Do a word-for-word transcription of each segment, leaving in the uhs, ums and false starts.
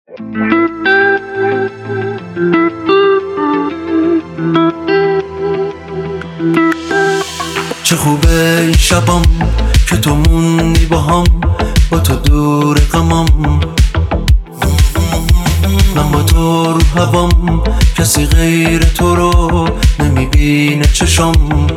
چه خوبه این شبام که تو موندی با هم، با تو دور غمام، من با تو رو هوام، کسی غیر تو رو نمیبینه چشام.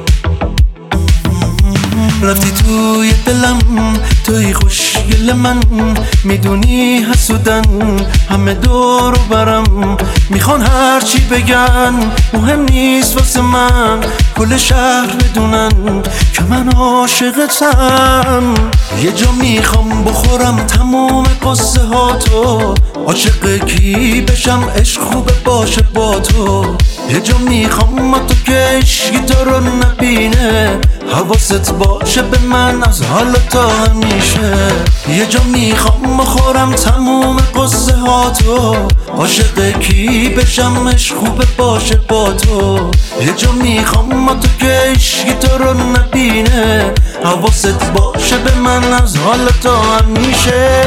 رفتی توی دلم، توی خوشگل من، میدونی حسودن همه دور و برم، میخوان هرچی بگن مهم نیست واسه من، کل شهر بدونن که من عاشقتم. یه جا میخوام بخورم تموم قصه ها تو، عاشق کی بشم عشق خوبه باشه با تو. یه جا میخوام ما تو که عشقی تو رو نبینه، حواست باشه به من از حالا تا همیشه. یه جا میخوام بخورم تموم قصه ها تو، عاشق کی بشم عشق خوبه باشه با تو. یه جا میخوام ما تو که عشقی تو رو نبینه، حواست باشه به من از حالا تا همیشه.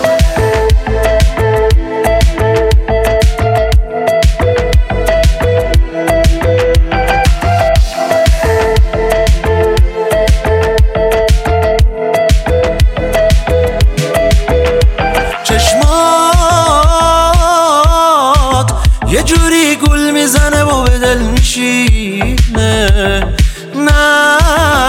یه جوری گل میزنه و به دل میشینه، نه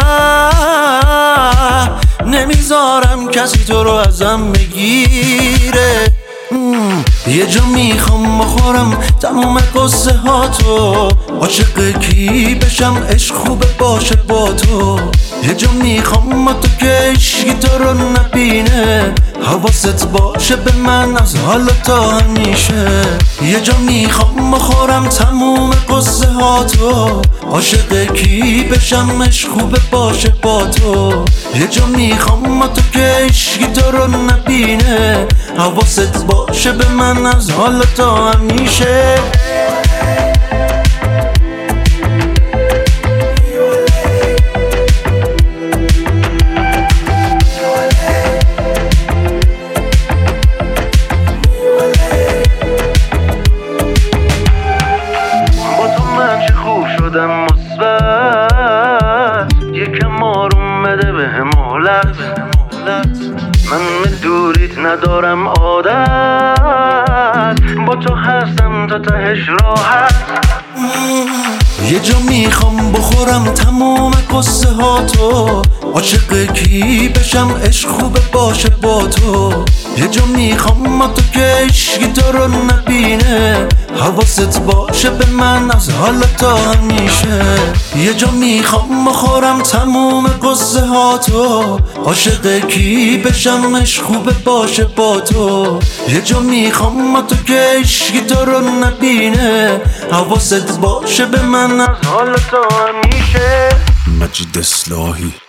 نمیذارم کسی تو رو ازم بگیره. یه جا میخوام بخورم تموم قصه ها تو، عاشق کی بشم عشق خوبه باشه با تو. یه جا میخوام ما تو که عشقی تو رو نبینه، حواست باشه به من از حالا تا همیشه. یه جا میخوام بخورم تموم قصه ها تو، عاشق کی بشم عشق خوبه باشه با تو. یه جا میخوام ما تو که عشقی تو رو نبینه، حواست باشه به من از حالا تا همیشه. شدم مثبت، یکم آروم بده به مهلت، من به دوریت ندارم عادت، با تو هستم تا تهش راحت. یه جا میخوام بخورم تموم قصه ها تو، عاشق کی بشم عشق خوبه باشه با تو. یه جا میخوام ما تو که عشقی تو رو نبینه، حواست باشه به من از حالا تا همیشه. یه جا میخوام بخورم تموم قصه ها تو، عاشق کی بشم عشق خوبه باشه با تو. یه جا میخوام ما تو که عشقی تو رو نبینه، حواست باشه به من از حالا تا همیشه. مجید اصلاحی.